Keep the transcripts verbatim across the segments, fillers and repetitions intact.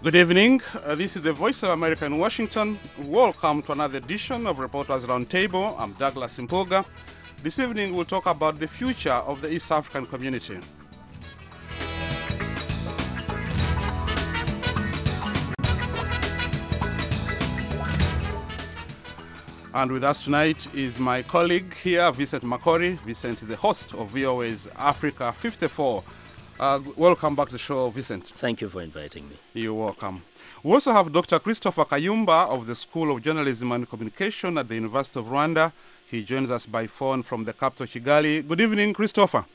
Good evening. Uh, this is the Voice of America in Washington. Welcome to another edition of Reporters Roundtable. I'm Douglas Impoga. This evening we'll talk about the future of the East African community. And with us tonight is my colleague here, Vincent Makori. Vincent is the host of V O A's Africa fifty-four. Uh, welcome back to the show, Vincent. Thank you for inviting me. You're welcome. We also have Doctor Christopher Kayumba of the School of Journalism and Communication at the University of Rwanda. He joins us by phone from the capital, Kigali. Good evening, Christopher.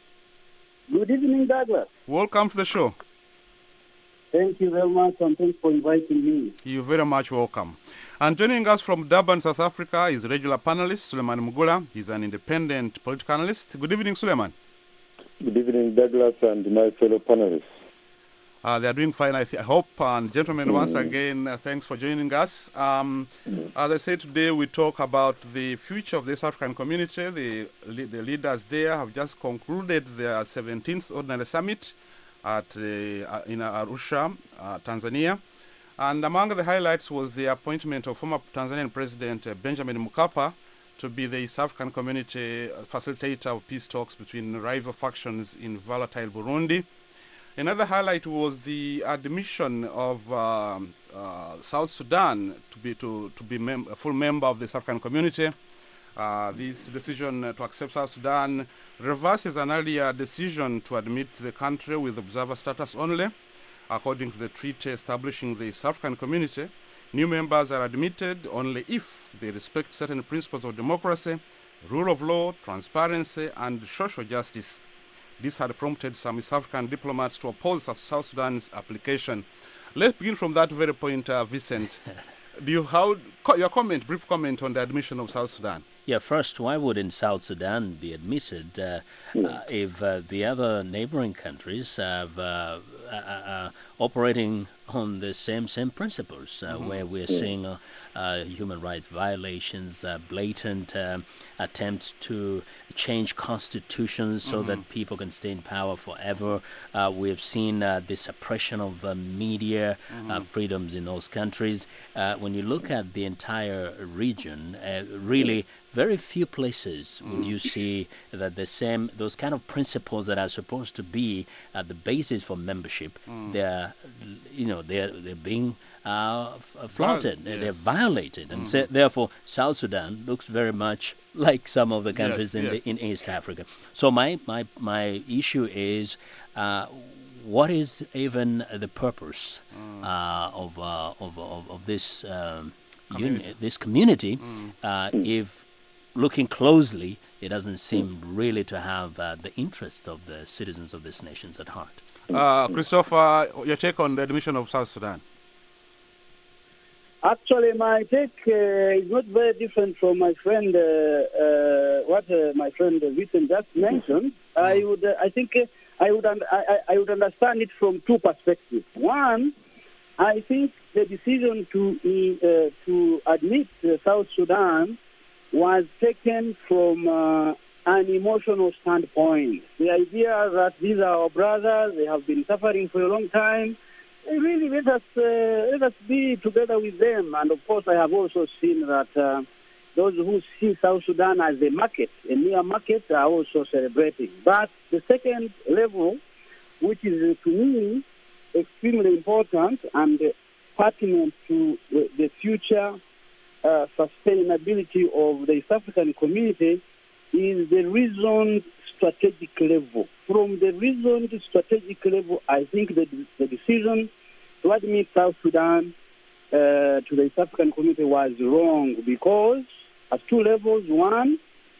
Good evening, Douglas. Welcome to the show. Thank you very much, and thanks for inviting me. You're very much welcome. And joining us from Durban, South Africa, is regular panelist Suleiman Mugula. He's an independent political analyst. Good evening, Suleiman. Good evening, Douglas, and my fellow panelists. Uh, they are doing fine, I, th- I hope. And gentlemen, mm. once again, uh, thanks for joining us. Um, mm. As I said, today we talk about the future of the East African community. The, the leaders there have just concluded their seventeenth Ordinary Summit at uh, in Arusha, uh, Tanzania. And among the highlights was the appointment of former Tanzanian President uh, Benjamin Mkapa to be the East African community facilitator of peace talks between rival factions in volatile Burundi. Another highlight was the admission of um, uh, South Sudan to be to, to be mem- a full member of the East African community. Uh, this decision uh, to accept South Sudan reverses an earlier decision to admit the country with observer status only. According to the treaty establishing the East African community, new members are admitted only if they respect certain principles of democracy, rule of law, transparency, and social justice. This had prompted some East African diplomats to oppose South Sudan's application. Let's begin from that very point, uh, Vincent. Do you how your comment, brief comment on the admission of South Sudan? Yeah, first, why wouldn't South Sudan be admitted uh, uh, if uh, the other neighboring countries have uh, uh, uh, operating on the same same principles, uh, mm-hmm. where we're seeing uh, uh, human rights violations, uh, blatant uh, attempts to change constitutions so mm-hmm. that people can stay in power forever. Uh, we've seen uh, the suppression of uh, media mm-hmm. uh, freedoms in those countries. Uh, when you look at the entire region, uh, really very few places would you see that the same, those kind of principles that are supposed to be at the basis for membership, mm. they're, you know, they're they're being uh, flaunted, Viol- yes. they're violated, and mm. so, therefore South Sudan looks very much like some of the countries yes, in yes. the in East Africa. So my my my issue is, uh, what is even the purpose mm. uh, of, uh, of of of this um, community. Uni- this community, mm. uh, if looking closely, it doesn't seem really to have uh, the interests of the citizens of these nations at heart. Uh, Christopher, your take on the admission of South Sudan? Actually, my take uh, is not very different from my friend, uh, uh, what uh, my friend Vincent just mentioned. Mm-hmm. I would, uh, I think, uh, I would, un- I, I would understand it from two perspectives. One, I think the decision to uh, to admit uh, South Sudan was taken from uh, an emotional standpoint. The idea that these are our brothers, they have been suffering for a long time, really let us uh, let us be together with them. And of course, I have also seen that uh, those who see South Sudan as a market, a mere market, are also celebrating. But the second level, which is uh, to me extremely important and uh, pertinent to the, the future Uh, sustainability of the East African community, is the reasoned strategic level. From the reasoned strategic level, I think that the decision to admit South Sudan uh, to the East African community was wrong because at two levels. One,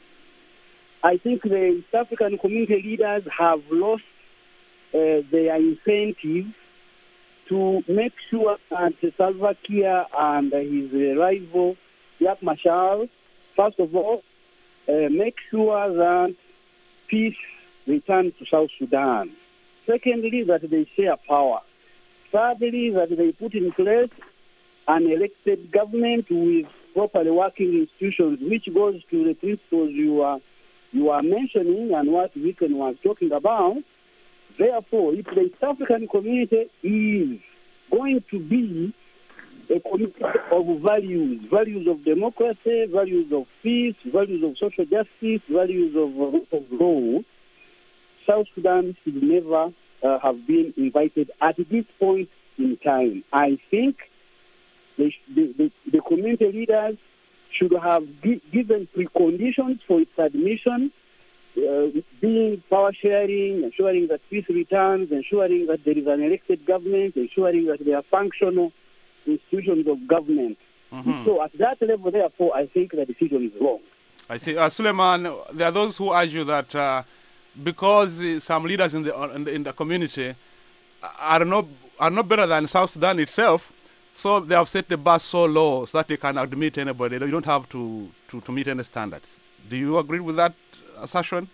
I think the East African community leaders have lost uh, their incentive to make sure that Salva Kiir and his rival, Riek Machar, first of all, uh, make sure that peace returns to South Sudan. Secondly, that they share power. Thirdly, that they put in place an elected government with properly working institutions, which goes to the principles you are, you are mentioning and what Viken was talking about. Therefore, if the East African community is going to be a community of values, values of democracy, values of peace, values of social justice, values of, of law, South Sudan should never uh, have been invited at this point in time. I think the, the, the community leaders should have gi- given preconditions for its admission, uh, being power sharing, ensuring that peace returns, ensuring that there is an elected government, ensuring that there are functional institutions of government. Mm-hmm. So at that level, therefore, I think the decision is wrong. I see. Uh, Suleiman, there are those who argue that uh, because uh, some leaders in the, uh, in the in the community are not are not better than South Sudan itself, so they have set the bar so low so that they can admit anybody. They don't have to, to, to meet any standards. Do you agree with that assertion?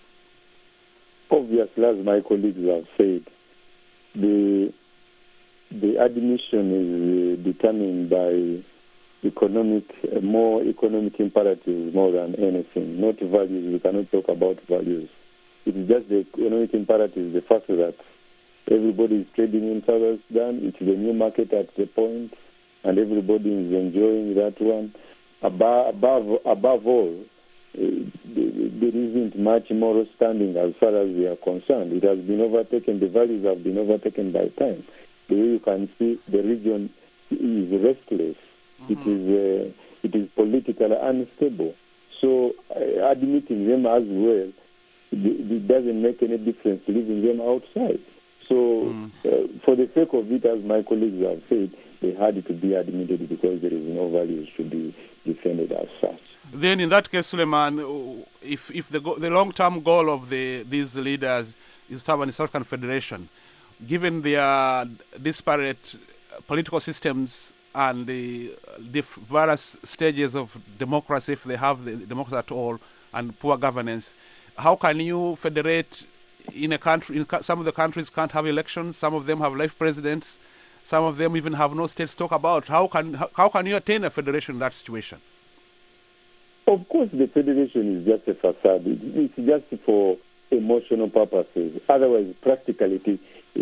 Obviously, as my colleagues have said, the the admission is uh, determined by economic, uh, more economic imperatives more than anything, not values. We cannot talk about values. It is just the economic imperative, the fact that everybody is trading in South Sudan. It's the new market at the point, and everybody is enjoying that one. Above, above, above all, uh, there isn't much moral standing as far as we are concerned. It has been overtaken. The values have been overtaken by time. The way you can see, the region is restless. Mm-hmm. It is uh, it is politically unstable. So uh, admitting them as well, it, it doesn't make any difference leaving them outside. So mm. uh, for the sake of it, as my colleagues have said, they had to be admitted because there is no values to be defended as such. Then in that case, Suleiman, if if the go- the long-term goal of the these leaders is to have an South African Federation, given their disparate political systems and the, the various stages of democracy, if they have the democracy at all, and poor governance, how can you federate in a country? In some of the countries can't have elections. Some of them have life presidents. Some of them even have no states to talk about. How can how, how can you attain a federation in that situation? Of course, the federation is just a facade. It's just for emotional purposes. Otherwise, practicality,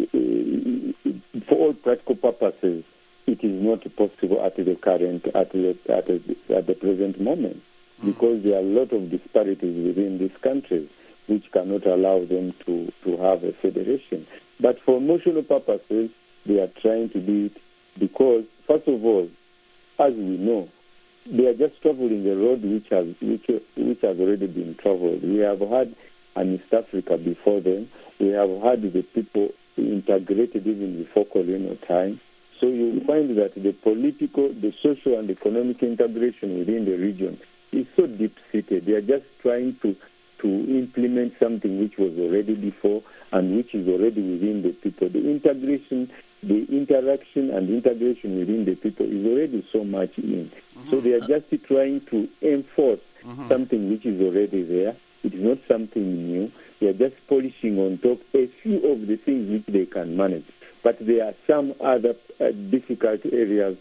for all practical purposes, it is not possible at the current, at the, at the, at the present moment, because there are a lot of disparities within these countries which cannot allow them to, to have a federation. But for emotional purposes, they are trying to do it because, first of all, as we know, they are just traveling a road which has which, which has already been traveled. We have had an East Africa before them. We have had the people integrated even before colonial time. So you find that the political, the social and economic integration within the region is so deep-seated. They are just trying to, to implement something which was already before and which is already within the people. The integration, the interaction and integration within the people is already so much in. Mm-hmm. So they are just trying to enforce mm-hmm. something which is already there. It is not something new. They are just polishing on top a few of the things which they can manage. But there are some other uh, difficult areas,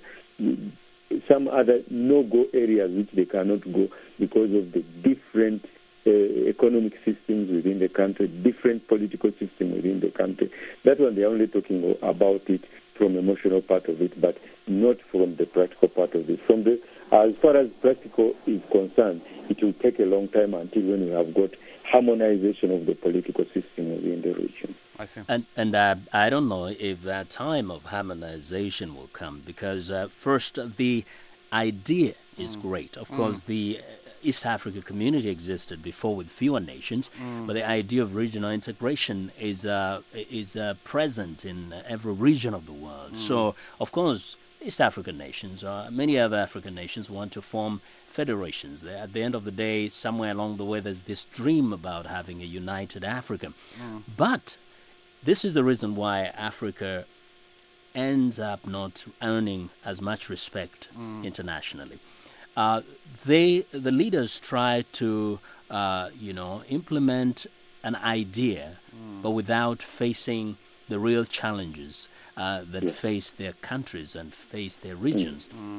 some other no-go areas which they cannot go because of the different uh, economic systems within the country, different political system within the country. That one, they are only talking about it from emotional part of it, but not from the practical part of it. From the, as far as practical is concerned, it will take a long time until when we have got harmonization of the political system within the region. I see. And and uh, I don't know if that time of harmonization will come because uh, first the idea is mm. great. Of mm. course, the East Africa community existed before with fewer nations, mm. but the idea of regional integration is uh, is uh, present in every region of the world. Mm. So, of course, East African nations, uh, many other African nations want to form federations. At the end of the day, somewhere along the way, there's this dream about having a united Africa. Mm. But this is the reason why Africa ends up not earning as much respect mm. internationally. Uh, they, the leaders try to, uh, you know, implement an idea, mm. but without facing the real challenges uh, that yes. face their countries and face their regions. Mm.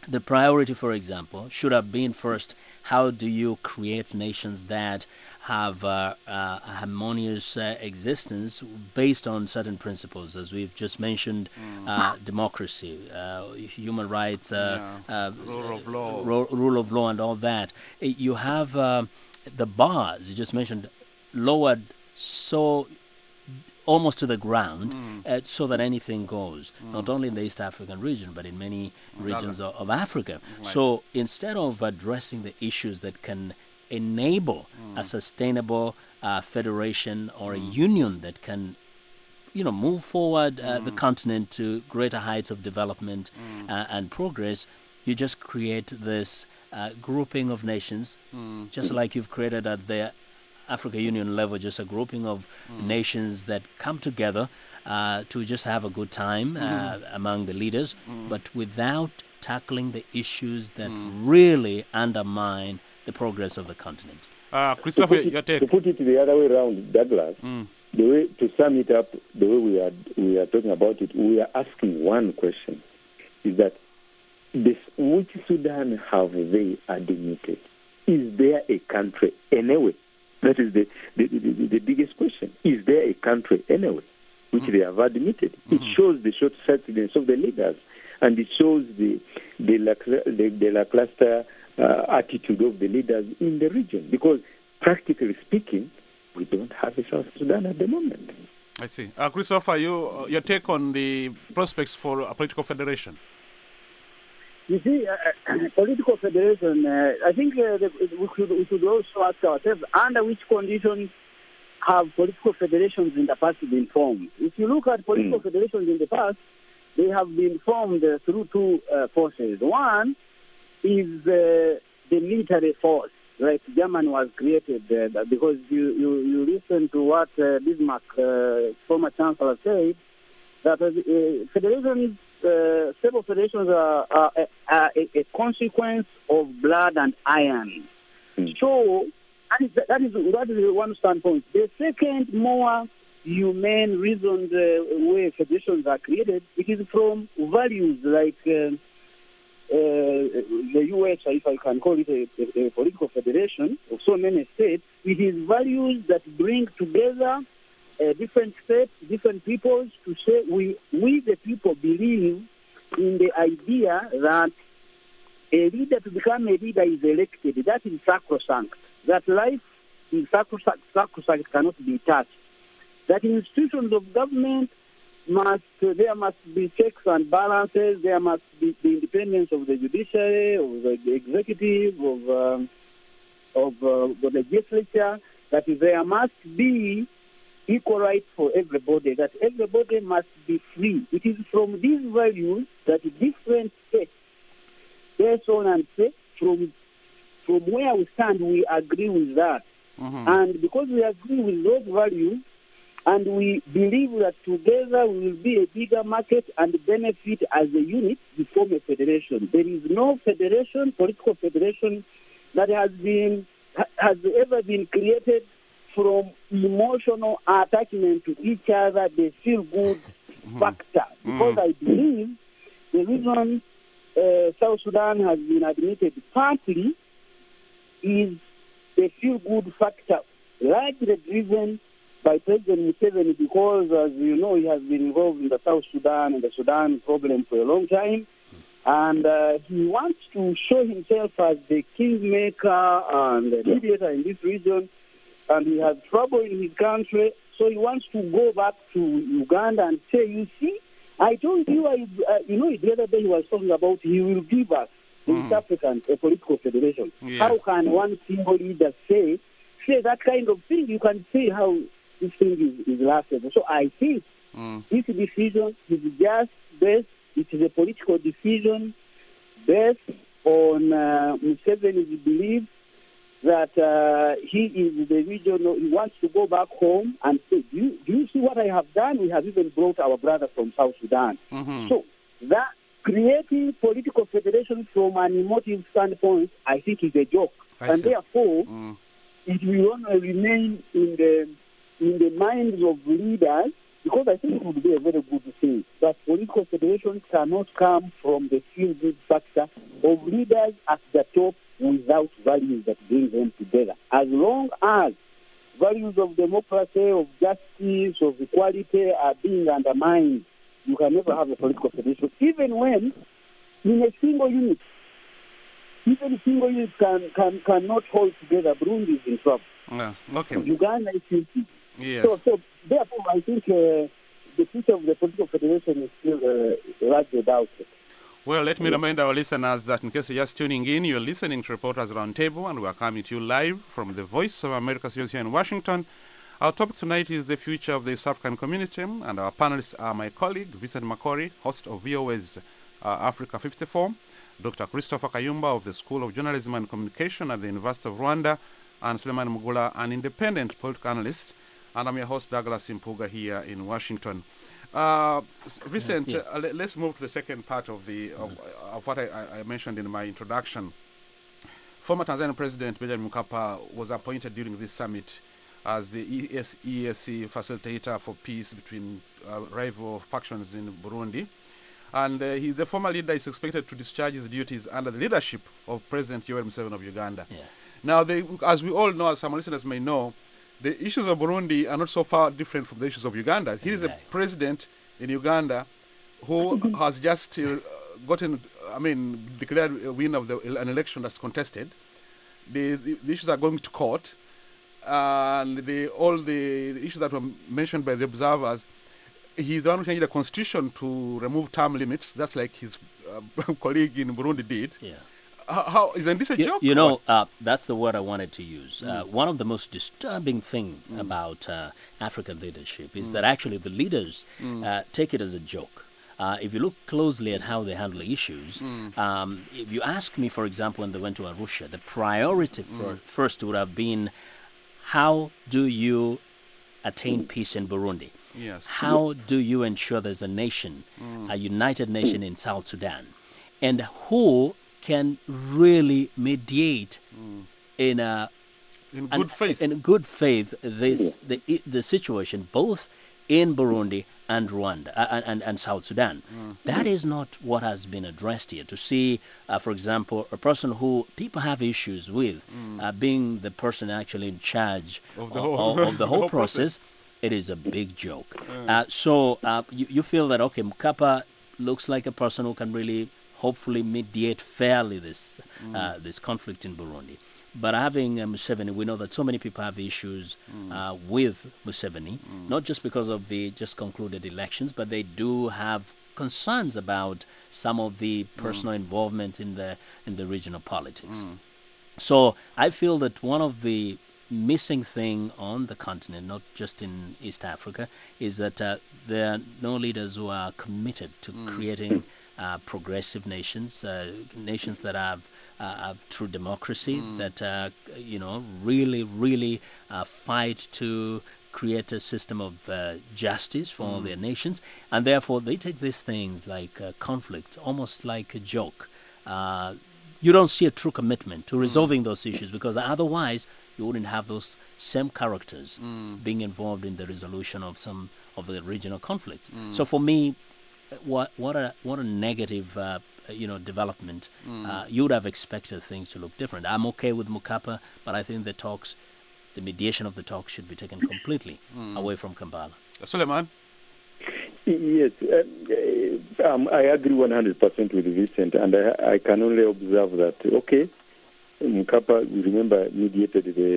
the priority, for example, should have been first, how do you create nations that have uh, uh, harmonious uh, existence based on certain principles, as we've just mentioned, mm. uh, democracy, uh, human rights, uh, yeah. uh, rule of law, ro- rule of law, and all that. You have uh, the bars you just mentioned lowered so almost to the ground, mm. uh, so that anything goes, mm. not only in the East African region, but in many regions of, of Africa. Right. So instead of addressing the issues that can enable mm. a sustainable uh, federation or mm. a union that can, you know, move forward uh, mm. the continent to greater heights of development mm. uh, and progress, you just create this uh, grouping of nations, mm. just like you've created at the Africa Union level, just a grouping of mm. nations that come together uh, to just have a good time uh, mm. among the leaders, mm. but without tackling the issues that mm. really undermine the progress of the continent. Uh, Christopher, to put, your take. To put it the other way around, Douglas, mm. the way to sum it up, the way we are we are talking about it, we are asking one question: is that this, which Sudan have they admitted? Is there a country anyway? That is the, the, the, the biggest question. Is there a country anyway which mm-hmm. they have admitted? Mm-hmm. It shows the short-sightedness of the leaders, and it shows the the, the, the lackluster uh, attitude of the leaders in the region. Because practically speaking, we don't have a South Sudan at the moment. I see. Uh, Christopher, you, uh, your take on the prospects for a political federation? You see, uh, political federation, uh, I think uh, the, we, should, we should also ask ourselves, under which conditions have political federations in the past been formed? If you look at political mm. federations in the past, they have been formed uh, through two uh, forces. One is uh, the military force, right? Germany was created uh, because you, you, you listen to what uh, Bismarck, uh, former chancellor, said, that uh, federations Uh, several federations are, are, are a, a consequence of blood and iron. Mm. So that is, that is that is one standpoint. The second, more humane, reasoned uh, way federations are created, it is from values like uh, uh, the U S, if I can call it a, a, a political federation of so many states. It is values that bring together Uh, different states, different peoples, to say we, we the people believe in the idea that a leader, to become a leader, is elected. That is sacrosanct. That life is sacrosanct, sacrosanct cannot be touched. That institutions of government must, uh, there must be checks and balances, there must be the independence of the judiciary, of the executive, of, um, of uh, the legislature, that there must be equal rights for everybody, that everybody must be free. It is from these values that different states, based on and say, from, from where we stand, we agree with that. Mm-hmm. And because we agree with those values, and we believe that together we will be a bigger market and benefit as a unit, we form a federation. There is no federation, political federation, that has been has ever been created from emotional attachment to each other, the feel-good mm-hmm. factor. Because mm. I believe the reason uh, South Sudan has been admitted partly is the feel-good factor, largely driven by President Museveni, because, as you know, he has been involved in the South Sudan and the Sudan problem for a long time. And uh, he wants to show himself as the kingmaker and the mediator in this region. And he has trouble in his country, so he wants to go back to Uganda and say, you see, I told you, I, uh, you know, the other day he was talking about he will give us, the mm. East African, a political federation. Yes. How can one single leader say, say that kind of thing? You can see how this thing is, is lasted. So I think mm. this decision is just based, it is a political decision based on uh, Museveni's belief that uh, he is the regional, he wants to go back home and say, do you, do you see what I have done? We have even brought our brother from South Sudan. Mm-hmm. So that creating political federation from an emotive standpoint, I think is a joke. I and see. Therefore, mm. it will only remain in the, in the minds of leaders because I think it would be a very good thing that political federations cannot come from the feel-good factor of leaders at the top without values that bring them together. As long as values of democracy, of justice, of equality are being undermined, you can never have a political federation, even when in a single unit, even single units can, can, cannot hold together. Burundi is in trouble. Yeah. Okay. Uganda is in Yes. So, so therefore, I think uh, the future of the political federation is still uh, largely doubted. Well, let me remind our listeners that in case you're just tuning in, you're listening to Reporters Roundtable, and we're coming to you live from the Voice of America studios here in Washington. Our topic tonight is the future of the East African community, and our panelists are my colleague, Vincent Makori, host of V O A's uh, Africa fifty-four, Doctor Christopher Kayumba of the School of Journalism and Communication at the University of Rwanda, and Suleiman Mugula, an independent political analyst. And I'm your host, Douglas Impuga, here in Washington. Uh, Vincent, yeah. uh, let's move to the second part of the of, of what I, I mentioned in my introduction. Former Tanzanian President Benjamin Mkapa was appointed during this summit as the E S C facilitator for peace between uh, rival factions in Burundi. And uh, he, the former leader is expected to discharge his duties under the leadership of President Yoweri Museveni of Uganda. Yeah. Now, they, as we all know, as some listeners may know, the issues of Burundi are not so far different from the issues of Uganda. Here is a president in Uganda who has just uh, gotten, I mean, declared a winner of the, an election that's contested. The, the, the issues are going to court. Uh, and the, all the issues that were mentioned by the observers, he's the one who changed the constitution to remove term limits. That's like his uh, colleague in Burundi did. Yeah. How, how isn't this a you, joke? You know, uh, that's the word I wanted to use. Mm. Uh, one of the most disturbing thing mm. about uh, African leadership is mm. that actually the leaders mm. uh, take it as a joke. Uh, if you look closely at how they handle issues, mm. um, if you ask me, for example, when they went to Arusha, the priority for mm. first would have been, how do you attain peace in Burundi? Yes. How do you ensure there's a nation, mm. a united nation in South Sudan? And who can really mediate mm. in a in good an, faith in good faith this the the situation both in Burundi and Rwanda uh, and and South Sudan. Mm. That is not what has been addressed here. To see, uh, for example, a person who people have issues with mm. uh, being the person actually in charge of the of, whole, of, of the whole, whole process, process, it is a big joke. Mm. Uh, so uh, you, you feel that okay, Mkapa looks like a person who can really hopefully mediate fairly this mm. uh, this conflict in Burundi. But having uh, Museveni, we know that so many people have issues mm. uh, with Museveni, mm. not just because of the just concluded elections, but they do have concerns about some of the personal mm. involvement in the in the regional politics. Mm. So I feel that one of the missing thing on the continent, not just in East Africa, is that uh, there are no leaders who are committed to mm. creating Uh, progressive nations, uh, nations that have, uh, have true democracy, mm. that, uh, you know, really, really uh, fight to create a system of uh, justice for mm. all their nations. And therefore, they take these things like uh, conflict almost like a joke. Uh, you don't see a true commitment to resolving mm. those issues, because otherwise you wouldn't have those same characters mm. being involved in the resolution of some of the regional conflict. Mm. So for me, What what a what a negative uh, you know development. Mm. Uh, you would have expected things to look different. I'm okay with Mkapa, but I think the talks, the mediation of the talks, should be taken completely mm. away from Kampala. Suleiman? Yes, uh, um, I agree one hundred percent with Vincent, and I, I can only observe that. Okay, Mkapa, remember, mediated the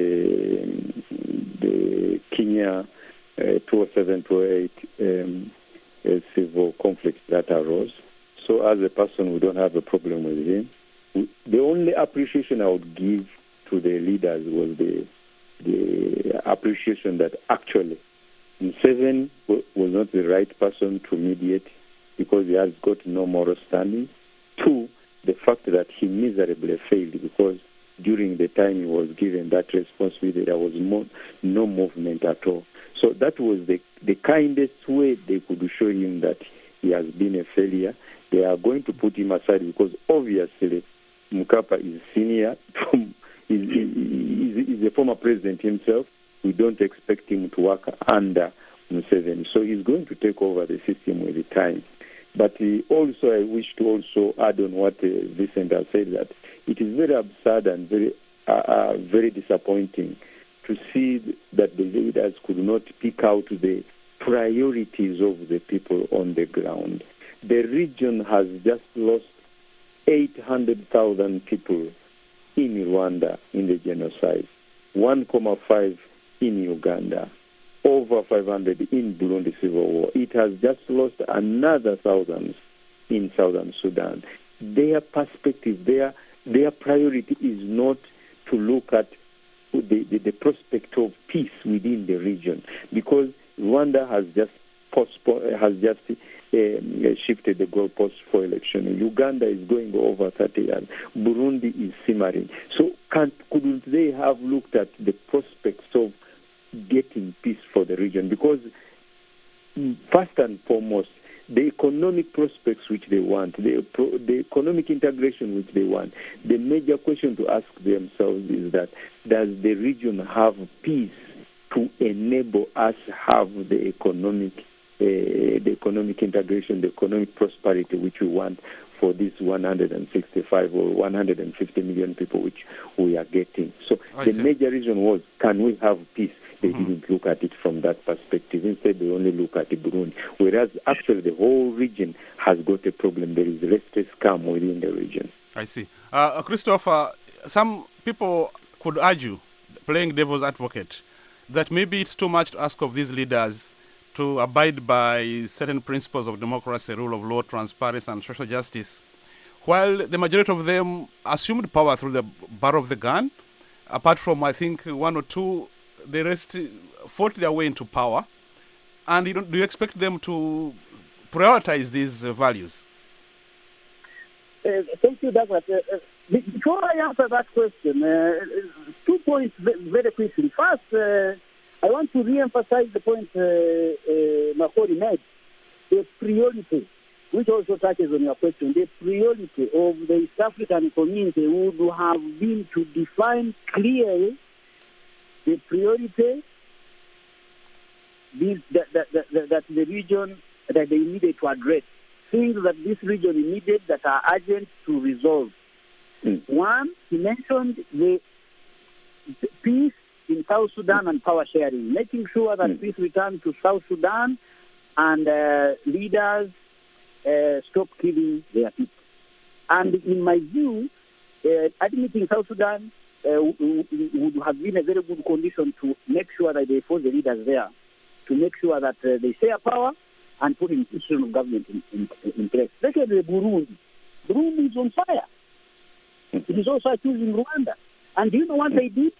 the Kenya uh, two oh seven two oh eight. Um, A civil conflict that arose. So as a person, we don't have a problem with him. We, the only appreciation I would give to the leaders was the the appreciation that actually Museveni was not the right person to mediate because he has got no moral standing. Two, the fact that he miserably failed because during the time he was given that responsibility, there was mo- no movement at all. So that was the, the kindest way they could show him that he has been a failure. They are going to put him aside because obviously Mkapa is senior, he's, he's, he's a former president himself. We don't expect him to work under Museveni. So he's going to take over the system with the time. But uh, also, I wish to also add on what uh, Vincent has said, that it is very absurd and very, uh, uh, very disappointing to see that the leaders could not pick out the priorities of the people on the ground. The region has just lost eight hundred thousand people in Rwanda in the genocide, one point five in Uganda, over five hundred in Burundi civil war. It has just lost another thousands in Southern Sudan. Their perspective, their their priority is not to look at the, the, the prospect of peace within the region, because Rwanda has just postponed, has just um, shifted the goalposts for election. Uganda is going over thirty years. Burundi is simmering. So can't, couldn't they have looked at the prospects of getting peace for the region? Because first and foremost, the economic prospects which they want, the, the economic integration which they want, the major question to ask themselves is that, does the region have peace to enable us have the economic, uh, the economic integration, the economic prosperity which we want for these one hundred sixty-five or one hundred fifty million people which we are getting? So I the see. major reason was, can we have peace? They mm-hmm. didn't look at it from that perspective. Instead, they only look at Burundi, whereas actually the whole region has got a problem. There is restless calm within the region. I see. Uh, Christopher, some people could argue, playing devil's advocate, that maybe it's too much to ask of these leaders to abide by certain principles of democracy, rule of law, transparency, and social justice, while the majority of them assumed power through the barrel of the gun. Apart from, I think, one or two, the rest fought their way into power. And you don't, do you expect them to prioritize these uh, values? Uh, thank you, Douglas. Uh, uh, before I answer that question, uh, two points very quickly. First, uh, I want to re-emphasize the point uh, uh, Makori made, the priority, which also touches on your question. The priority of the East African community would have been to define clearly the priority this, that, that, that, that the region that they needed to address, things that this region needed that are urgent to resolve. Mm. One, he mentioned the peace in South Sudan and power sharing, making sure that mm. peace returns to South Sudan and uh, leaders uh, stop killing their people. And in my view, uh, admitting South Sudan uh, would have been a very good condition to make sure that they force the leaders there, to make sure that uh, they share power and put an institution of government in, in, in place. Secondly, Burundi. Burundi is on fire. It is also accusing Rwanda. And do you know what they did?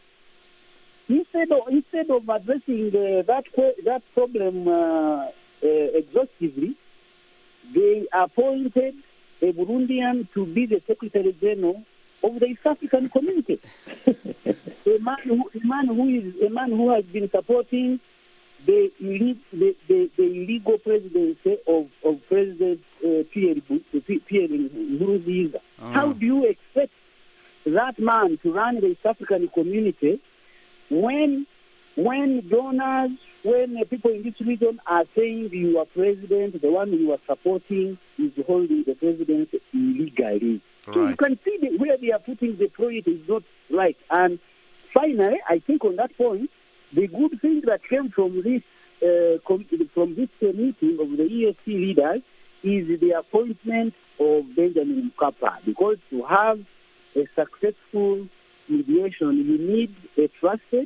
Instead of, instead of addressing uh, that, that problem uh, uh, exhaustively, they appointed a Burundian to be the Secretary General of the East African Community. a, man who, a, man who is, a man who has been supporting the, the, the, the illegal presidency of, of President uh, Pierre, Pierre Nkurunziza. Oh. How do you expect that man to run the East African Community when when donors, when uh, people in this region are saying your president, the one you are supporting, is holding the presidency illegally? Right. So you can see the, where they are putting the priority is not right. And finally, I think on that point, the good thing that came from this uh, com- from this uh, meeting of the E S C leaders is the appointment of Benjamin Mkapa, because to have a successful mediation, you need a trusted,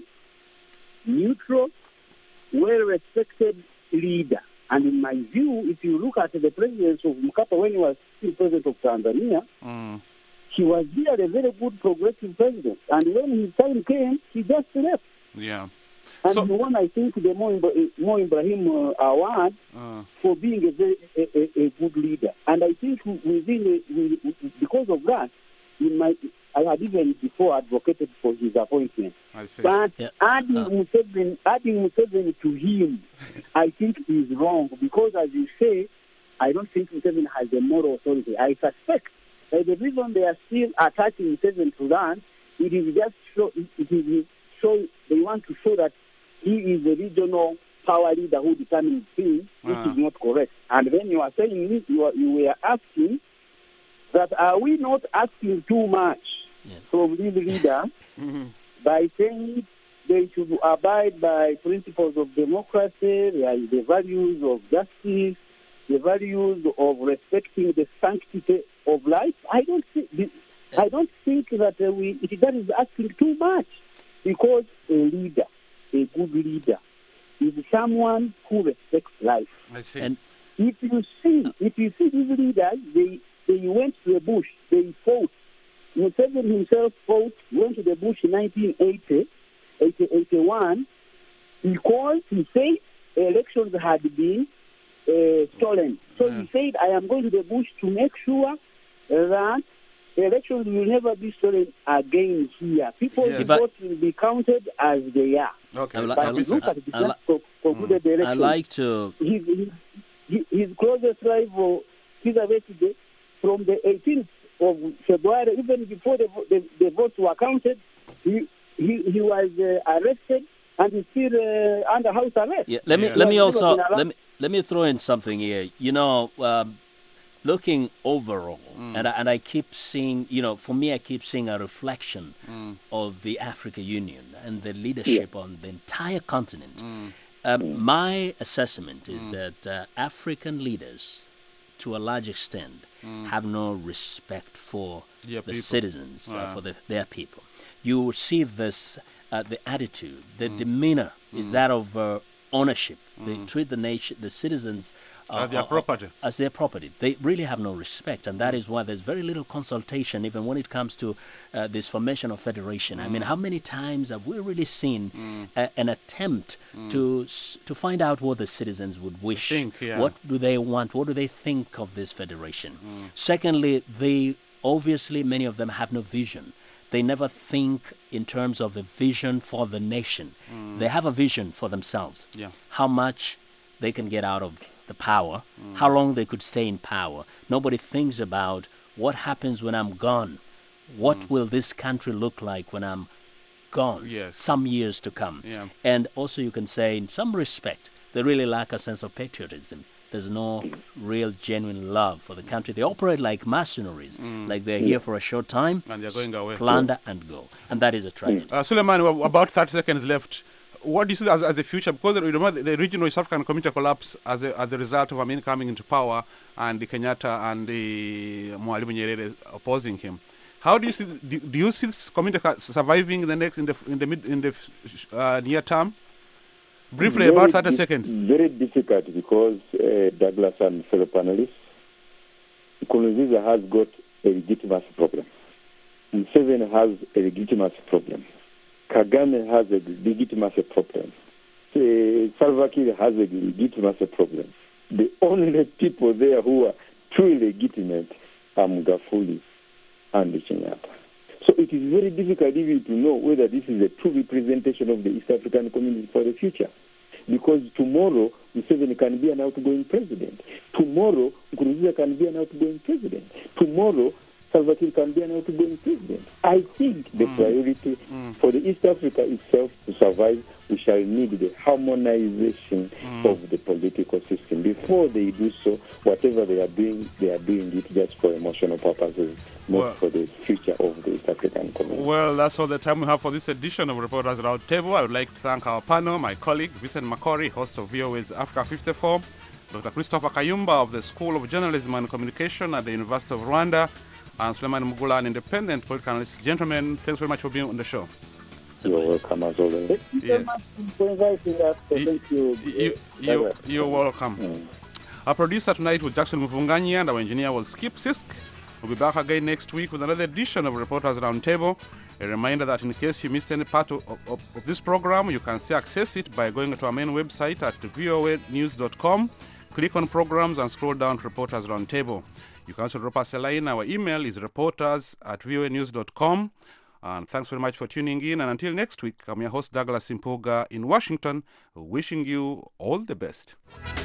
neutral, well-respected leader. And in my view, if you look at the presidency of Mkapa when he was still president of Tanzania, mm. he was here a very good progressive president. And when his time came, he just left. Yeah. And so, he won, I think, the Mo, Mo Ibrahim uh, Award uh. for being a very a, a, a good leader. And I think within a, because of that, in my, I had even before advocated for his appointment. I see. But yeah. adding, uh. Museveni, adding Museveni to him, I think is wrong. Because as you say, I don't think Museveni has a moral authority. I suspect that the reason they are still attaching Museveni to that, it is just show, it is show, they want to show that he is a regional power leader who determines things, which Ah. is not correct. And then you are saying, you, are, you were asking that are we not asking too much Yeah. from these leaders Mhm. by saying they should abide by principles of democracy, the, the values of justice, the values of respecting the sanctity of life? I don't think, I don't think that uh, we, that is asking too much, because a leader, a good leader, is someone who respects life. I see. And If you see, if you see these leaders, they they went to the bush, they fought. Museveni himself fought, went to the bush in nineteen eighty, eighty, eighty-one, because he said elections had been uh, stolen. So Yeah. he said, I am going to the bush to make sure that elections will never be stolen again here. People's Yes. If I- votes will be counted as they are. Okay. I li- But I if li- you look I- at the I li- just co- concluded the I election, like to. his, his, his closest rival, Kizza Besigye, from the eighteenth of February, even before the, vo- the, the votes were counted, he he, he was uh, arrested and he's still uh, under house arrest. Yeah, let me Yeah. let me He was also never been let me let me throw in something here. You know, um, looking overall, and I, and I keep seeing, you know, for me, I keep seeing a reflection of the African Union and the leadership on the entire continent. Um, my assessment is that uh, African leaders, to a large extent, have no respect for Yeah, the people. citizens, uh, Wow. for the, their people. You see this, uh, the attitude, the demeanor is that of uh, ownership. They treat the nation, the citizens, uh, As their uh, property. as their property. They really have no respect, and that is why there's very little consultation, even when it comes to uh, this formation of federation. I mean, how many times have we really seen a, an attempt to s- to find out what the citizens would wish? think, yeah. What do they want? What do they think of this federation? Secondly, they obviously many of them have no vision. They never think in terms of the vision for the nation. They have a vision for themselves. Yeah. How much they can get out of the power, how long they could stay in power. Nobody thinks about what happens when I'm gone. What will this country look like when I'm gone? Yes. Some years to come. Yeah. And also you can say in some respect, they really lack a sense of patriotism. There's no real genuine love for the country. They operate like mercenaries, like they're here for a short time, And they're going away. plunder and go. And that is a tragedy. Uh, Suleiman, we have about thirty seconds left. What do you see as, as the future? Because remember, the, the regional East African community collapsed as a, as a result of Amin coming into power and the Kenyatta and the Mwalimu Nyerere opposing him. How do you see? Do, do you see this community ca- surviving in the next in the in the mid in the uh, near term? Briefly, Very about thirty di- seconds. Very difficult because uh, Douglas and fellow panelists, Nkurunziza has got a legitimacy problem. Museveni has a legitimacy problem. Kagame has a legitimacy problem. Uh, Salva Kiir has a legitimacy problem. The only people there who are truly legitimate are Magufuli and Kenyatta. So it is very difficult even to know whether this is a true representation of the East African community for the future. Because tomorrow, Museveni can be an outgoing president. Tomorrow, Nkurunziza can be an outgoing president. Tomorrow, Salva Kiir can be an outgoing president. I think the mm. priority mm. for the East Africa itself to survive, we shall need the harmonization mm. of the political system. Before they do so, whatever they are doing, they are doing it just for emotional purposes, not well, for the future of the East African community. Well, that's all the time we have for this edition of Reporters Roundtable. I would like to thank our panel, my colleague, Vincent Makori, host of V O A's Africa fifty-four, Doctor Christopher Kayumba of the School of Journalism and Communication at the University of Rwanda, and Suleiman Mugula, an independent political analyst. Gentlemen, thanks very much for being on the show. You're welcome as always. Thank you Yeah. so much for inviting us. So You- thank you. You, uh, you, you're welcome. Mm. Our producer tonight was Jackson Muvunganyi, and our engineer was Skip Sisk. We'll be back again next week with another edition of Reporters Roundtable. A reminder that in case you missed any part of, of, of this program, you can still access it by going to our main website at v o a news dot com. Click on programs and scroll down to Reporters Roundtable. You can also drop us a line. Our email is reporters at v o a news dot com. And thanks very much for tuning in. And until next week, I'm your host, Douglas Impuga in Washington, wishing you all the best.